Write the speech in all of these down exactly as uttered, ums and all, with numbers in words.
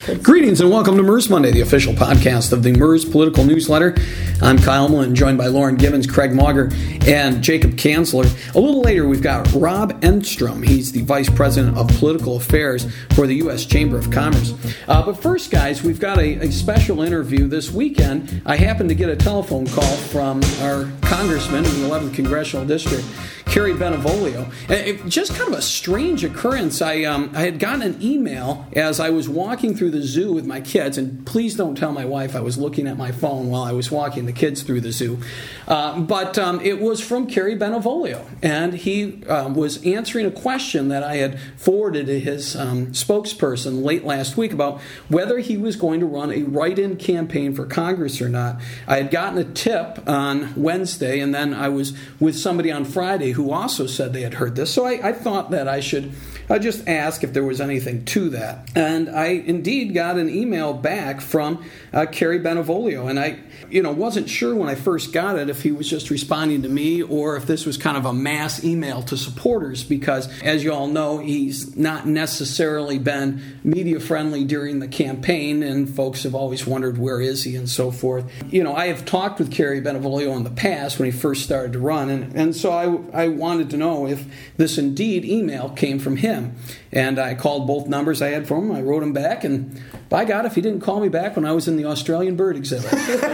Greetings and welcome to MERS Monday, the official podcast of the MERS Political Newsletter. I'm Kyle Mullen, joined by Lauren Gibbons, Craig Mauger, and Jacob Kanzler. A little later, we've got Rob Enstrom. He's the Vice President of Political Affairs for the U S Chamber of Commerce. Uh, but first, guys, we've got a, a special interview. This weekend, I happened to get a telephone call from our congressman in the eleventh Congressional District, Kerry Benivolio. It, just kind of a strange occurrence. I um, I had gotten an email as I was walking through the zoo with my kids, and please don't tell my wife I was looking at my phone while I was walking the kids through the zoo. Uh, but um, it was from Kerry Benivolio, and he uh, was answering a question that I had forwarded to his um, spokesperson late last week about whether he was going to run a write-in campaign for Congress or not. I had gotten a tip on Wednesday, and then I was with somebody on Friday who also said they had heard this. So I, I thought that I should uh, just ask if there was anything to that. And I indeed got an email back from uh, Kerry Benivolio, and I you know, wasn't sure when I first got it if he was just responding to me or if this was kind of a mass email to supporters, because as you all know, he's not necessarily been media friendly during the campaign, and folks have always wondered where is he and so forth. You know, I have talked with Kerry Benivolio in the past when he first started to run, and, and so I, I wanted to know if this indeed email came from him. And I called both numbers I had from him. I wrote him back, and by God, if he didn't call me back when I was in the Australian bird exhibit.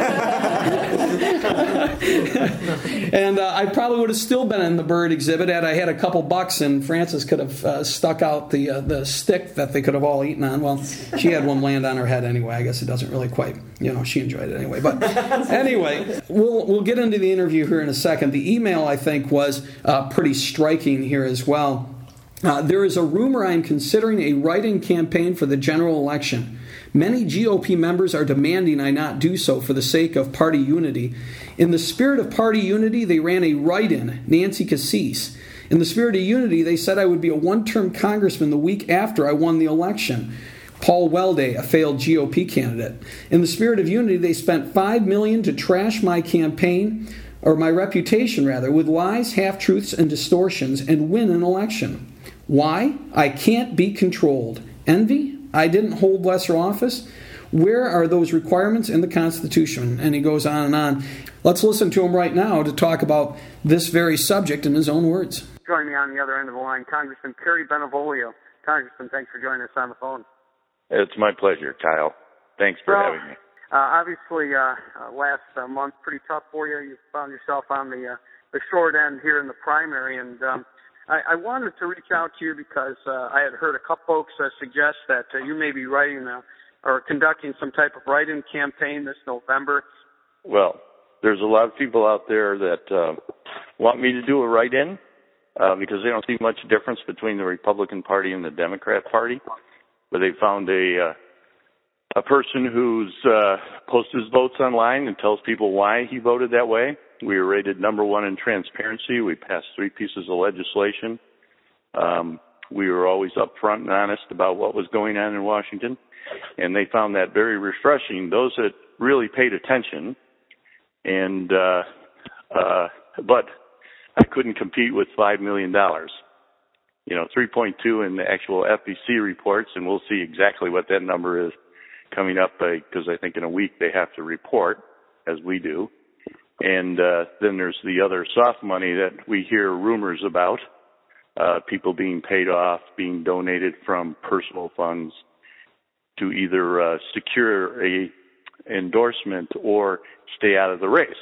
and uh, I probably would have still been in the bird exhibit had I had a couple bucks, and Frances could have uh, stuck out the uh, the stick that they could have all eaten on. Well, she had one land on her head anyway. I guess it doesn't really quite, you know, she enjoyed it anyway. But anyway, we'll we'll get into the interview here in a second. The email, I think, was uh, pretty striking here as well. Uh, there is a rumor I am considering a write-in campaign for the general election. Many G O P members are demanding I not do so for the sake of party unity. In the spirit of party unity, they ran a write-in, Nancy Cassis. In the spirit of unity, they said I would be a one-term congressman the week after I won the election. Paul Welde, a failed G O P candidate. In the spirit of unity, they spent five million dollars to trash my campaign, or my reputation rather, with lies, half-truths, and distortions, and win an election. Why? I can't be controlled. Envy? I didn't hold lesser office? Where are those requirements in the Constitution? And he goes on and on. Let's listen to him right now to talk about this very subject in his own words. Joining me on the other end of the line, Congressman Kerry Benivolio. Congressman, thanks for joining us on the phone. It's my pleasure, Kyle. Thanks for well, having me. Uh, obviously, uh, uh, last uh, month, pretty tough for you. You found yourself on the uh, the short end here in the primary, and um, I, I wanted to reach out to you because uh, I had heard a couple folks uh, suggest that uh, you may be writing a, or conducting some type of write-in campaign this November. Well, there's a lot of people out there that uh, want me to do a write-in uh, because they don't see much difference between the Republican Party and the Democrat Party. But they found a uh, a person who's uh, posts his votes online and tells people why he voted that way. We were rated number one in transparency. We passed three pieces of legislation. Um, we were always upfront and honest about what was going on in Washington, and they found that very refreshing. Those that really paid attention, and uh, uh, but I couldn't compete with five million dollars. You know, three point two in the actual F B C reports, and we'll see exactly what that number is coming up because I think in a week they have to report, as we do. And uh, then there's the other soft money that we hear rumors about, uh, people being paid off, being donated from personal funds to either uh, secure a endorsement or stay out of the race.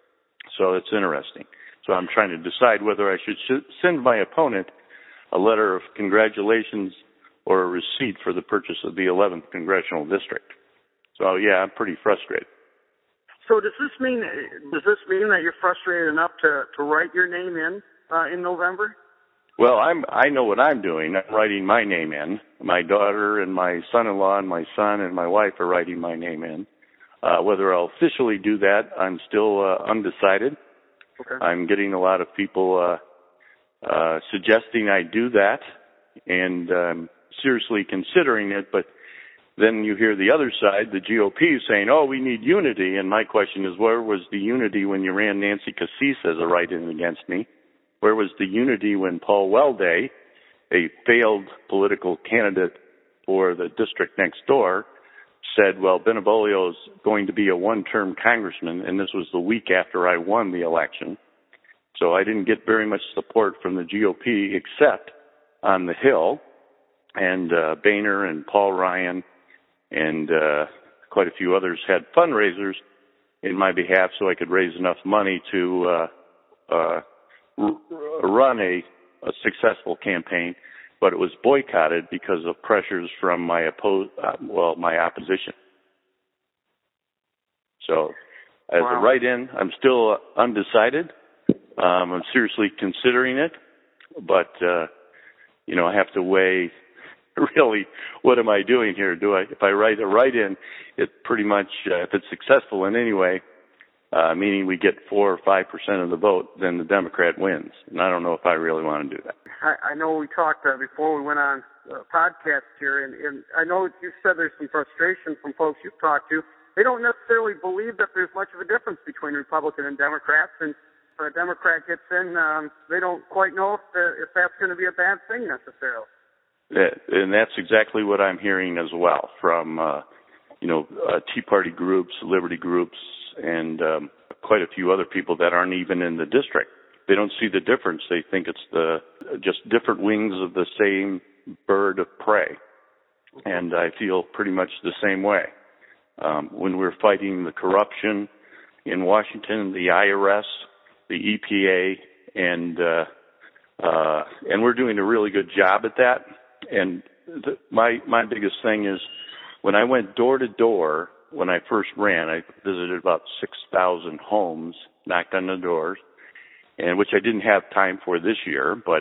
So it's interesting. So I'm trying to decide whether I should sh- send my opponent a letter of congratulations or a receipt for the purchase of the eleventh Congressional District. So, yeah, I'm pretty frustrated. So does this mean does this mean that you're frustrated enough to, to write your name in uh, in November? Well, I'm I know what I'm doing. I'm writing my name in. My daughter and my son-in-law and my son and my wife are writing my name in. Uh, whether I'll officially do that, I'm still uh, undecided. Okay. I'm getting a lot of people uh, uh, suggesting I do that, and um, seriously considering it, but then you hear the other side, the G O P, saying, oh, we need unity. And my question is, where was the unity when you ran Nancy Cassis as a write-in against me? Where was the unity when Paul Welde, a failed political candidate for the district next door, said, well, Benivolio is going to be a one-term congressman, and this was the week after I won the election. So I didn't get very much support from the G O P except on the Hill, and uh, Boehner and Paul Ryan and uh, quite a few others had fundraisers in my behalf so I could raise enough money to uh, uh, r- run a, a successful campaign. But it was boycotted because of pressures from my oppo- uh, well, my opposition. So, as wow. a write-in, I'm still undecided. Um, I'm seriously considering it, but uh, you know, I have to weigh really what am I doing here? Do I, if I write a write-in, it pretty much, uh, if it's successful in any way, uh, meaning we get four or five percent of the vote, then the Democrat wins, and I don't know if I really want to do that. I, I know we talked uh, before we went on uh, podcast here, and, and I know you said there's some frustration from folks you've talked to. They don't necessarily believe that there's much of a difference between Republican and Democrats, and if a Democrat gets in, um, they don't quite know if, the, if that's going to be a bad thing necessarily. Yeah, and that's exactly what I'm hearing as well from, uh, you know, uh, Tea Party groups, Liberty groups, and um, quite a few other people that aren't even in the district. They don't see the difference. They think it's the just different wings of the same bird of prey. And I feel pretty much the same way. Um, when we're fighting the corruption in Washington, the I R S, the E P A, and uh, uh, and we're doing a really good job at that. And the, my my biggest thing is when I went door to door when I first ran, I visited about six thousand homes, knocked on the doors, and which I didn't have time for this year. But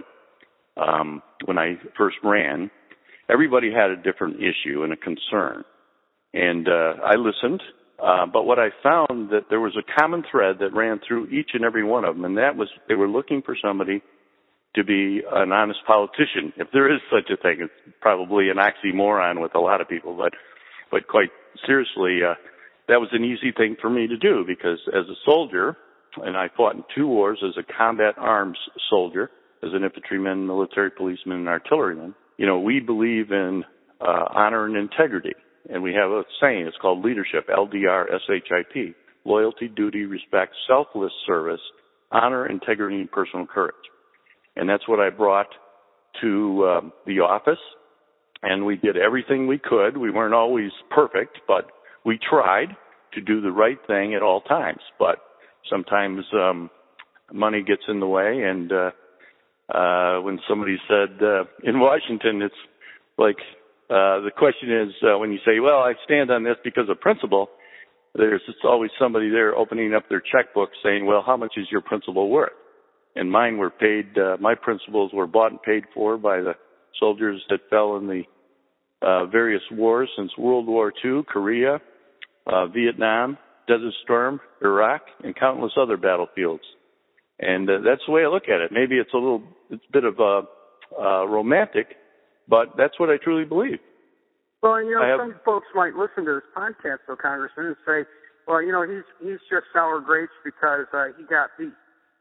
um, when I first ran, everybody had a different issue and a concern, and uh, I listened. Uh, but what I found that there was a common thread that ran through each and every one of them, and that was they were looking for somebody to be an honest politician. If there is such a thing, it's probably an oxymoron with a lot of people, but but quite seriously, uh, that was an easy thing for me to do because as a soldier, and I fought in two wars as a combat arms soldier, as an infantryman, military policeman, and artilleryman, you know, we believe in uh, honor and integrity. And we have a saying, it's called leadership, L D R S H I P, loyalty, duty, respect, selfless service, honor, integrity, and personal courage. And that's what I brought to um, the office. And we did everything we could. We weren't always perfect, but we tried to do the right thing at all times. But sometimes um, money gets in the way. And uh, uh, when somebody said uh, in Washington, it's like uh, the question is uh, when you say, well, I stand on this because of principle, there's it's always somebody there opening up their checkbook saying, well, how much is your principle worth? And mine were paid, uh, my principles were bought and paid for by the soldiers that fell in the uh, various wars since World War Two, Korea, uh, Vietnam, Desert Storm, Iraq, and countless other battlefields. And uh, that's the way I look at it. Maybe it's a little, it's a bit of a uh, romantic, but that's what I truly believe. Well, and, you know, have, some folks might listen to this podcast, though, Congressman, and say, well, you know, he's he's just sour grapes because uh, he got beat.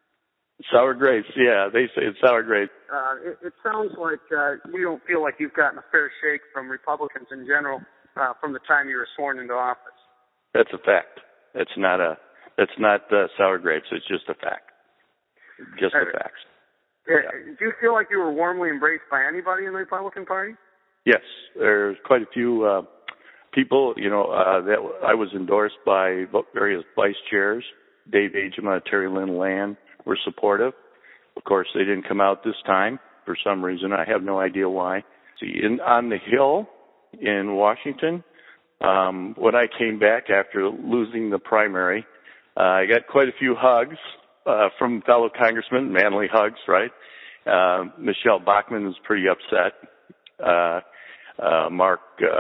Sour grapes, yeah, they say it's sour grapes. Uh, it, it sounds like uh, you don't feel like you've gotten a fair shake from Republicans in general uh, from the time you were sworn into office. That's a fact. That's not a. That's not uh, sour grapes. It's just a fact. Just uh, a fact. Yeah. Yeah. Do you feel like you were warmly embraced by anybody in the Republican Party? Yes, there's quite a few uh, people. You know, uh, that I was endorsed by various vice chairs. Dave Agema, Terry Lynn Land were supportive. Of course, they didn't come out this time for some reason. I have no idea why. See, in, on the Hill in Washington, um, when I came back after losing the primary, uh, I got quite a few hugs uh, from fellow congressmen, manly hugs, right? Uh, Michelle Bachmann was pretty upset. Uh, uh, Mark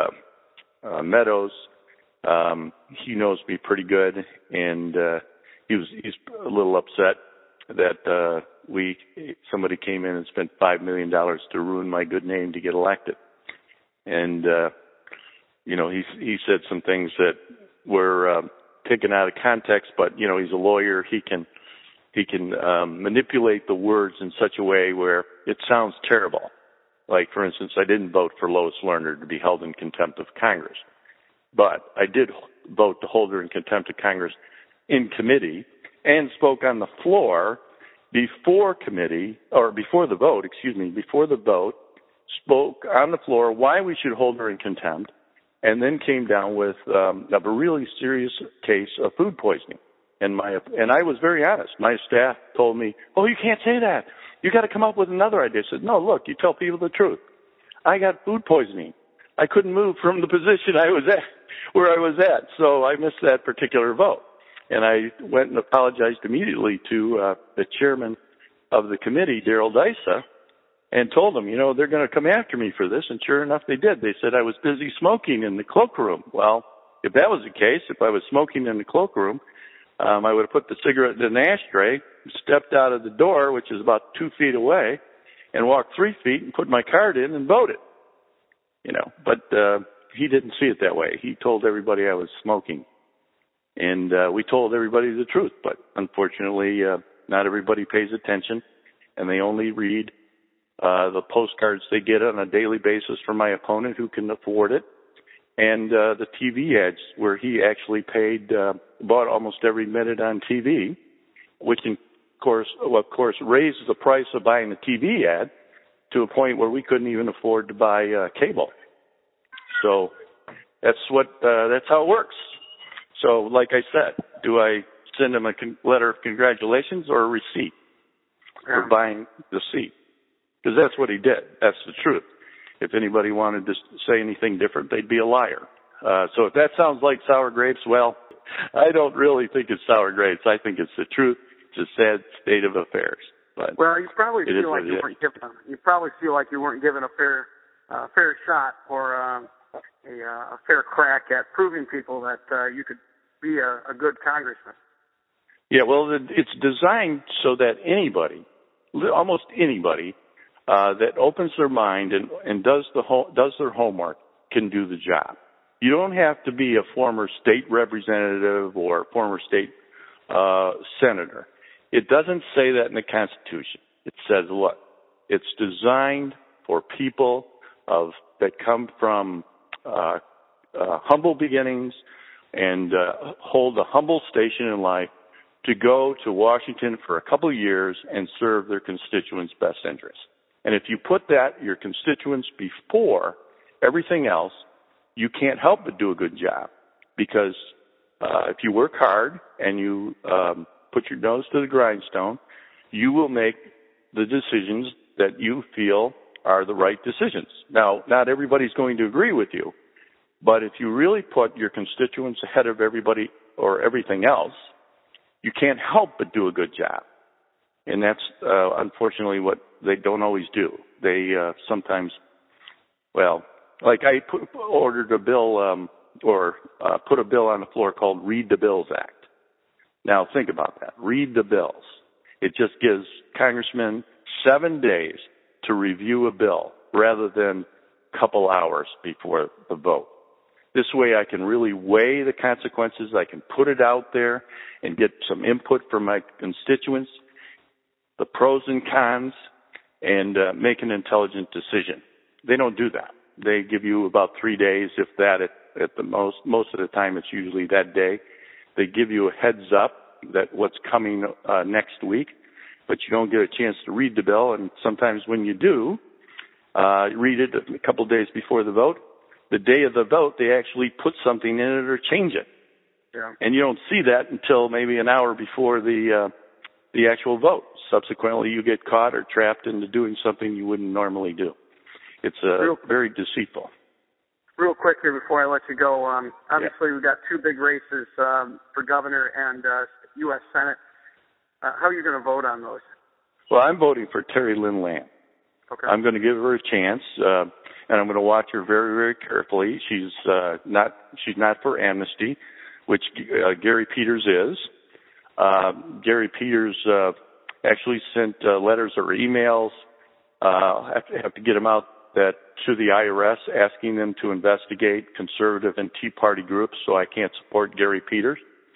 uh, uh, Meadows, um, he knows me pretty good, and uh, he was he's a little upset that uh, we somebody came in and spent five million dollars to ruin my good name to get elected. And, uh, you know, he, he said some things that were uh, taken out of context, but, you know, he's a lawyer. He can he can um, manipulate the words in such a way where it sounds terrible. Like, for instance, I didn't vote for Lois Lerner to be held in contempt of Congress. but I did vote to hold her in contempt of Congress in committee and spoke on the floor before committee, or before the vote, excuse me, before the vote, spoke on the floor why we should hold her in contempt, and then came down with um, a really serious case of food poisoning. And my and I was very honest. My staff told me, "Oh, you can't say that. You got to come up with another idea." I said, "No, look, you tell people the truth. I got food poisoning. I couldn't move from the position I was at, where I was at, so I missed that particular vote." And I went and apologized immediately to uh, the chairman of the committee, Daryl Dysa, and told him, you know, they're going to come after me for this. And sure enough, they did. They said I was busy smoking in the cloakroom. Well, if that was the case, if I was smoking in the cloakroom, um, I would have put the cigarette in an ashtray, stepped out of the door, which is about two feet away, and walked three feet and put my card in and voted. You know, but uh, he didn't see it that way. He told everybody I was smoking. And uh, we told everybody the truth, but unfortunately, uh, not everybody pays attention, and they only read uh, the postcards they get on a daily basis from my opponent who can afford it, and uh, the T V ads where he actually paid, uh, bought almost every minute on T V, which, in course, well, of course, raised the price of buying the T V ad to a point where we couldn't even afford to buy uh, cable. So that's what uh, that's how it works. So, like I said, do I send him a con- letter of congratulations or a receipt for buying the seat? Because that's what he did. That's the truth. If anybody wanted to say anything different, they'd be a liar. Uh, so if that sounds like sour grapes, well, I don't really think it's sour grapes. I think it's the truth. It's a sad state of affairs. But well, you probably feel like you weren't given. You probably feel like you weren't given a fair, uh, fair shot or um, a, uh, a fair crack at proving people that uh, you could be a, a good congressman. Yeah, well, it's designed so that anybody, almost anybody, uh, that opens their mind and, and does the ho- does their homework can do the job. You don't have to be a former state representative or former state uh, senator. It doesn't say that in the Constitution. It says what? It's designed for people of that come from uh, uh, humble beginnings and uh, hold a humble station in life to go to Washington for a couple of years and serve their constituents' best interests. And if you put that, your constituents, before everything else, you can't help but do a good job. Because uh, if you work hard and you um, put your nose to the grindstone, you will make the decisions that you feel are the right decisions. Now, not everybody's going to agree with you, but if you really put your constituents ahead of everybody or everything else, you can't help but do a good job. And that's uh, unfortunately what they don't always do. They uh, sometimes, well, like I put, ordered a bill um, or uh, put a bill on the floor called Read the Bills Act. Now think about that. Read the bills. It just gives congressmen seven days to review a bill rather than a couple hours before the vote. This way I can really weigh the consequences. I can put it out there and get some input from my constituents, the pros and cons, and uh, make an intelligent decision. They don't do that. They give you about three days, if that, at, at the most. Most of the time it's usually that day. They give you a heads up that what's coming uh, next week, but you don't get a chance to read the bill. And sometimes when you do, uh, read it a couple days before the vote, the day of the vote, they actually put something in it or change it. Yeah. And you don't see that until maybe an hour before the uh, the actual vote. Subsequently, you get caught or trapped into doing something you wouldn't normally do. It's uh, real, very deceitful. Real quick here before I let you go, um, obviously yeah. we've got two big races um, for governor and uh, U S Senate. Uh, how are you going to vote on those? Well, I'm voting for Terry Lynn Lamb. Okay. I'm going to give her a chance, uh, and I'm going to watch her very, very carefully. She's uh, not she's not for amnesty, which uh, Gary Peters is. Uh, Gary Peters uh, actually sent uh, letters or emails. Uh, I have to, have to get them out that to the I R S asking them to investigate conservative and Tea Party groups, so I can't support Gary Peters.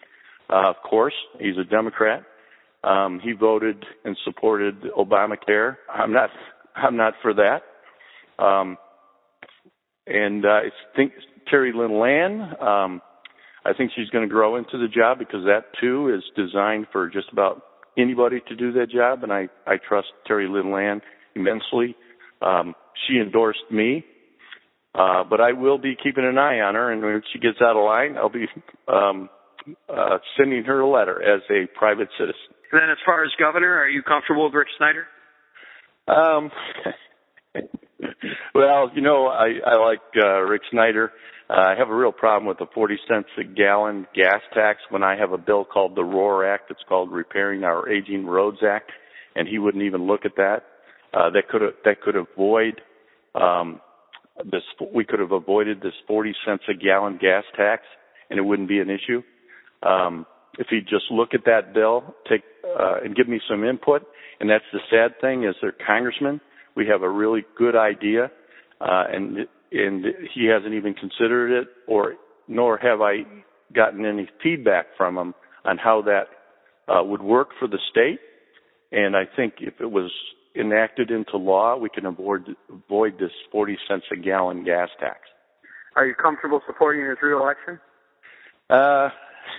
Uh, of course, he's a Democrat. Um, he voted and supported Obamacare. I'm not. I'm not for that. Um, and uh, I think Terry Lynn Land. Um, I think she's going to grow into the job because that, too, is designed for just about anybody to do that job, and I, I trust Terry Lynn Land immensely. Um, she endorsed me, uh, but I will be keeping an eye on her, and when she gets out of line, I'll be um, uh, sending her a letter as a private citizen. And then as far as governor, are you comfortable with Rick Snyder? Um, well, you know, I, I like uh, Rick Snyder. Uh, I have a real problem with the forty cents a gallon gas tax when I have a bill called the ROAR Act. It's called Repairing Our Aging Roads Act, and he wouldn't even look at that. Uh, that could that could avoid um, this. We could have avoided this forty cents a gallon gas tax, and it wouldn't be an issue. Um, if he'd just look at that bill, take uh, and give me some input. And that's the sad thing is, they're congressmen. We have a really good idea, uh, and and he hasn't even considered it, or nor have I gotten any feedback from him on how that uh, would work for the state. And I think if it was enacted into law, we can avoid avoid this forty cents a gallon gas tax. Are you comfortable supporting his reelection? Uh,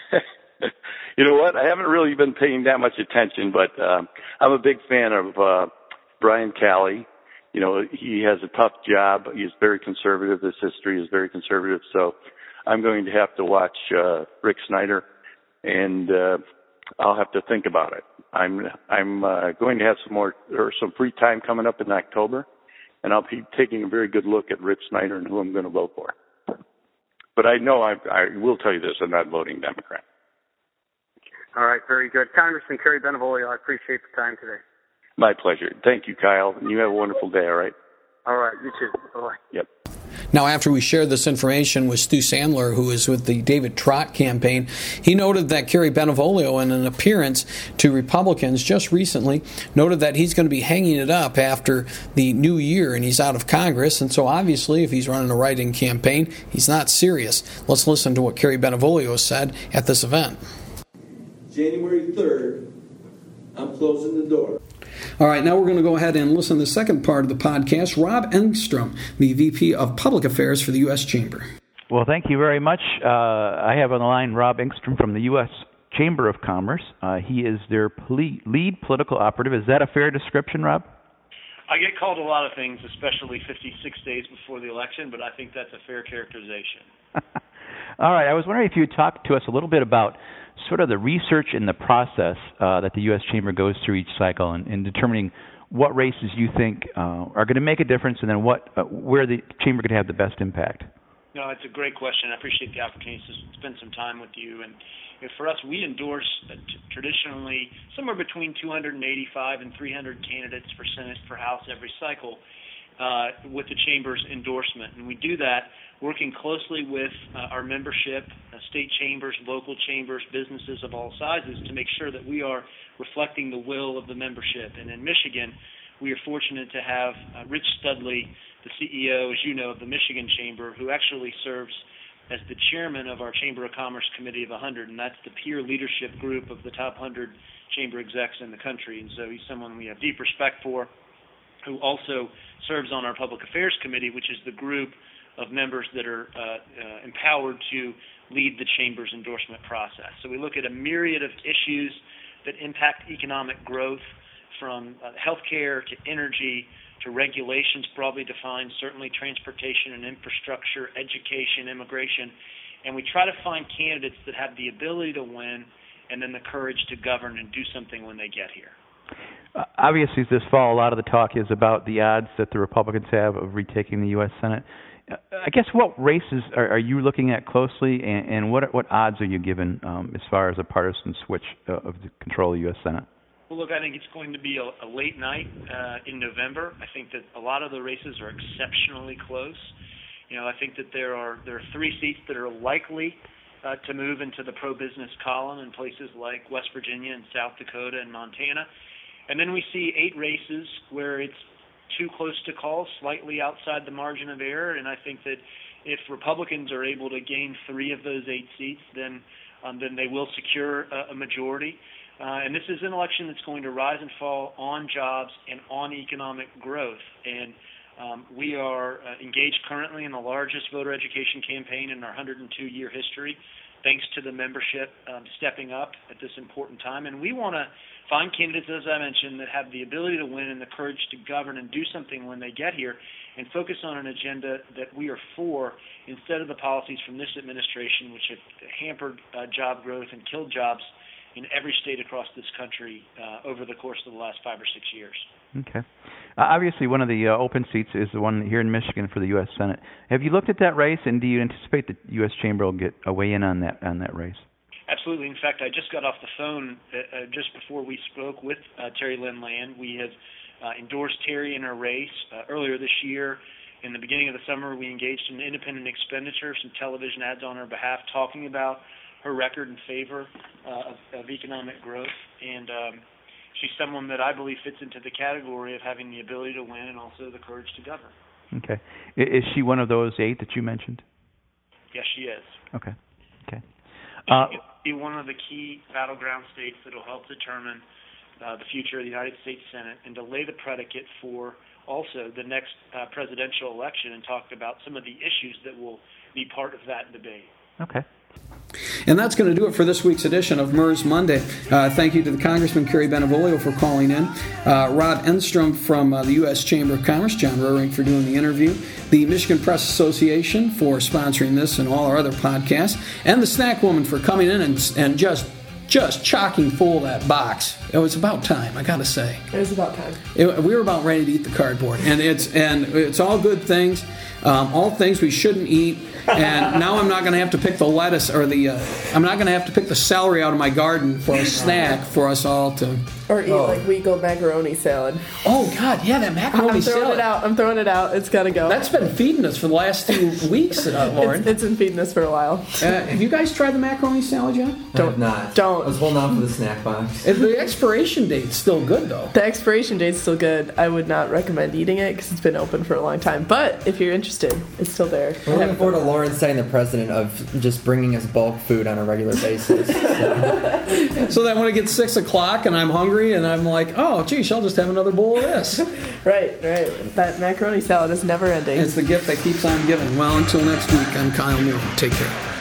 you know what? I haven't really been paying that much attention, but um, I'm a big fan of uh, Brian Calley. You know, he has a tough job. He's very conservative. His history is very conservative. So I'm going to have to watch uh, Rick Snyder, and uh, I'll have to think about it. I'm I'm uh, going to have some more or some free time coming up in October, and I'll be taking a very good look at Rick Snyder and who I'm going to vote for. But I know I, I will tell you this: I'm not voting Democrat. All right, very good, Congressman Kerry Benevolio. I appreciate the time today. My pleasure. Thank you, Kyle. And you have a wonderful day. All right. All right. You too. Bye. Yep. Now, after we shared this information with Stu Sandler, who is with the David Trott campaign, he noted that Kerry Benevolio, in an appearance to Republicans just recently, noted that he's going to be hanging it up after the new year and he's out of Congress. And so obviously, if he's running a write-in campaign, he's not serious. Let's listen to what Kerry Benevolio said at this event. January third, I'm closing the door. All right, now we're going to go ahead and listen to the second part of the podcast. Rob Engstrom, the V P of Public Affairs for the U S Chamber. Well, thank you very much. Uh, I have on the line Rob Engstrom from the U S Chamber of Commerce. Uh, he is their ple- lead political operative. Is that a fair description, Rob? I get called a lot of things, especially fifty-six days before the election, but I think that's a fair characterization. All right, I was wondering if you would talk to us a little bit about sort of the research and the process uh, that the U S Chamber goes through each cycle in, in determining what races you think uh, are going to make a difference, and then what uh, where the Chamber could have the best impact. No, it's a great question. I appreciate the opportunity to spend some time with you. And you know, for us, we endorse uh, t- traditionally somewhere between two hundred eighty-five and three hundred candidates for Senate, for House every cycle uh, with the Chamber's endorsement. And we do that working closely with uh, our membership, uh, state chambers, local chambers, businesses of all sizes, to make sure that we are reflecting the will of the membership. And in Michigan, we are fortunate to have uh, Rich Studley, the C E O, as you know, of the Michigan Chamber, who actually serves as the chairman of our Chamber of Commerce Committee of one hundred, and that's the peer leadership group of the top one hundred chamber execs in the country. And so he's someone we have deep respect for, who also serves on our Public Affairs Committee, which is the group of members that are uh, uh, empowered to lead the Chamber's endorsement process. So we look at a myriad of issues that impact economic growth, from uh, healthcare to energy to regulations broadly defined, certainly transportation and infrastructure, education, immigration. And we try to find candidates that have the ability to win and then the courage to govern and do something when they get here. Uh, obviously, this fall, a lot of the talk is about the odds that the Republicans have of retaking the U S Senate. I guess what races are, are you looking at closely, and, and what what odds are you given um, as far as a partisan switch uh, of the control of the U S Senate? Well, look, I think it's going to be a, a late night uh, in November. I think that a lot of the races are exceptionally close. You know, I think that there are there are three seats that are likely uh, to move into the pro-business column in places like West Virginia and South Dakota and Montana. And then we see eight races where it's too close to call, slightly outside the margin of error. And I think that if Republicans are able to gain three of those eight seats, then um, then they will secure a, a majority. Uh, and this is an election that's going to rise and fall on jobs and on economic growth. And Um, we are uh, engaged currently in the largest voter education campaign in our one hundred two year history, thanks to the membership um, stepping up at this important time. And we want to find candidates, as I mentioned, that have the ability to win and the courage to govern and do something when they get here, and focus on an agenda that we are for instead of the policies from this administration, which have hampered uh, job growth and killed jobs in every state across this country uh, over the course of the last five or six years. Okay. Uh, obviously, one of the uh, open seats is the one here in Michigan for the U S Senate. Have you looked at that race, and do you anticipate the U S Chamber will get a weigh in on that on that race? Absolutely. In fact, I just got off the phone uh, uh, just before we spoke with uh, Terry Lynn Land. We have uh, endorsed Terry in her race uh, earlier this year. In the beginning of the summer, we engaged in independent expenditure, some television ads on her behalf, talking about her record in favor uh, of, of economic growth. And um, she's someone that I believe fits into the category of having the ability to win and also the courage to govern. Okay. Is she one of those eight that you mentioned? Yes, she is. Okay. Okay. Uh, It'll be one of the key battleground states that will help determine uh, the future of the United States Senate and to lay the predicate for also the next uh, presidential election, and talk about some of the issues that will be part of that debate. Okay. And that's going to do it for this week's edition of M E R S Monday. Uh, thank you to the Congressman Kerry Benevolio for calling in, uh, Rob Enstrom from uh, the U S Chamber of Commerce, John Roehring for doing the interview, the Michigan Press Association for sponsoring this and all our other podcasts, and the Snack Woman for coming in and, and just just chock-ing full of that box. It was about time, I got to say. It was about time. It, we were about ready to eat the cardboard, and it's and it's all good things, um, all things we shouldn't eat. And now I'm not going to have to pick the lettuce or the uh, I'm not going to have to pick the celery out of my garden for a snack for us all to. Or eat oh. like Weagle macaroni salad. Oh God, yeah, that macaroni I'm throwing salad. it out. I'm throwing it out. It's got to go. That's been feeding us for the last two weeks, uh, Lauren. It's, it's been feeding us for a while. uh, have you guys tried the macaroni salad yet? I have not. Don't. I was holding on for the snack box. The expiration date's still good though. The expiration date's still good. I would not recommend eating it because it's been open for a long time. But if you're interested, it's still there. We're looking forward to Lauren saying the president of just bringing us bulk food on a regular basis. So, so that when it gets six o'clock and I'm hungry and I'm like, oh, geez, I'll just have another bowl of this. Right, right. That macaroni salad is never ending. It's the gift that keeps on giving. Well, until next week, I'm Kyle Moore. Take care.